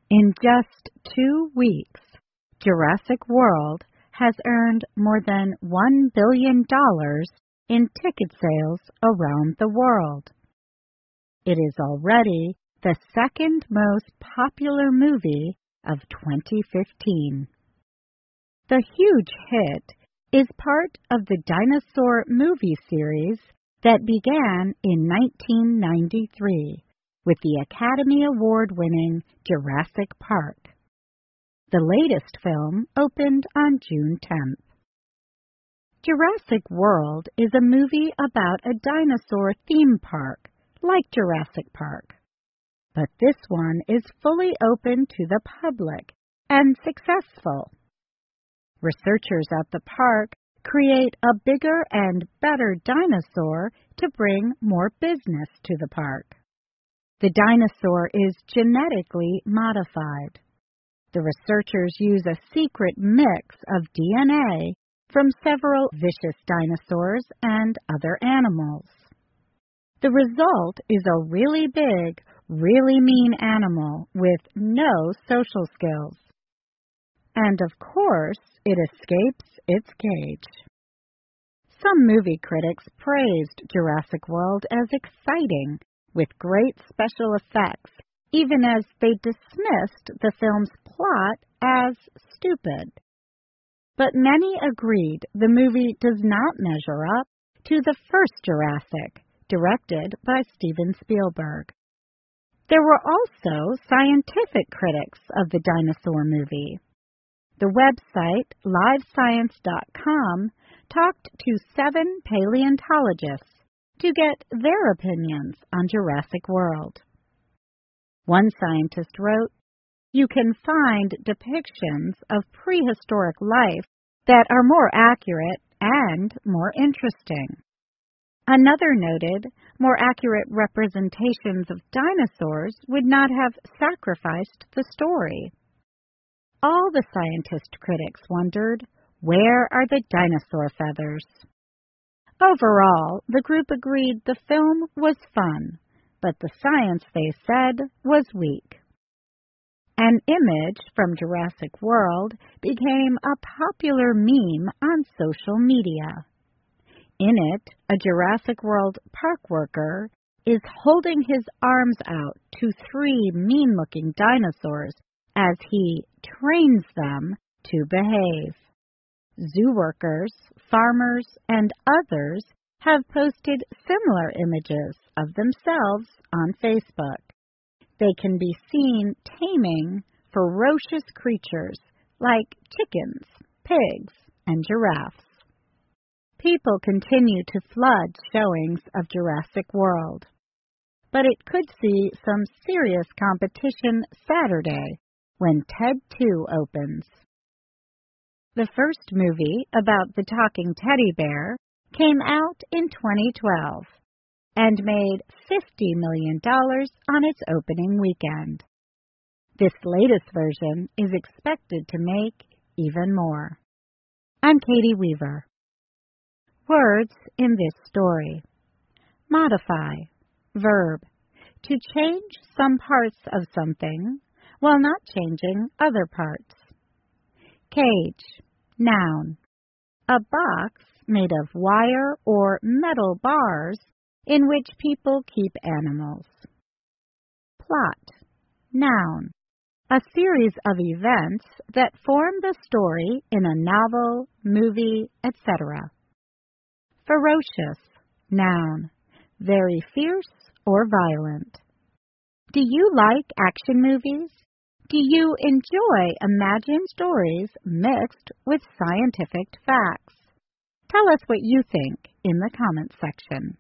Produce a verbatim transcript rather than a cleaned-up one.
In just two weeks, Jurassic World has earned more than one billion dollars in ticket sales around the world. It is already the second most popular movie of twenty fifteen. The huge hit is part of the dinosaur movie series that began in nineteen ninety-three with the Academy Award-winning Jurassic Park. The latest film opened on June tenth. Jurassic World is a movie about a dinosaur theme park, like Jurassic Park. But this one is fully open to the public and successful. Researchers at the park create a bigger and better dinosaur to bring more business to the park. The dinosaur is genetically modified. The researchers use a secret mix of D N A from several vicious dinosaurs and other animals. The result is a really big, really mean animal with no social skills. And of course, it escapes its cage. Some movie critics praised Jurassic World as exciting, with great special effects, even as they dismissed the film's plot as stupid. But many agreed the movie does not measure up to the first Jurassic, directed by Steven Spielberg. There were also scientific critics of the dinosaur movie. The website live science dot com talked to seven paleontologists to get their opinions on Jurassic World. One scientist wrote, "You can find depictions of prehistoric life that are more accurate and more interesting." Another noted, more accurate representations of dinosaurs would not have sacrificed the story. All the scientist critics wondered, where are the dinosaur feathers? Overall, the group agreed the film was fun, but the science, they said, was weak. An image from Jurassic World became a popular meme on social media. In it, a Jurassic World park worker is holding his arms out to three mean-looking dinosaurs as he trains them to behave. Zoo workers, farmers, and others have posted similar images of themselves on Facebook. They can be seen taming ferocious creatures like chickens, pigs, and giraffes. People continue to flood showings of Jurassic World, but it could see some serious competition Saturday when Ted two opens. The first movie about the talking teddy bear came out in twenty twelve and made fifty million dollars on its opening weekend. This latest version is expected to make even more. I'm Katie Weaver. Words in this story. Modify, verb, to change some parts of something while not changing other parts. Cage, noun, a box made of wire or metal bars in which people keep animals. Plot, noun, a series of events that form the story in a novel, movie, et cetera. Ferocious, noun, very fierce or violent. Do you like action movies? Do you enjoy imagined stories mixed with scientific facts? Tell us what you think in the comments section.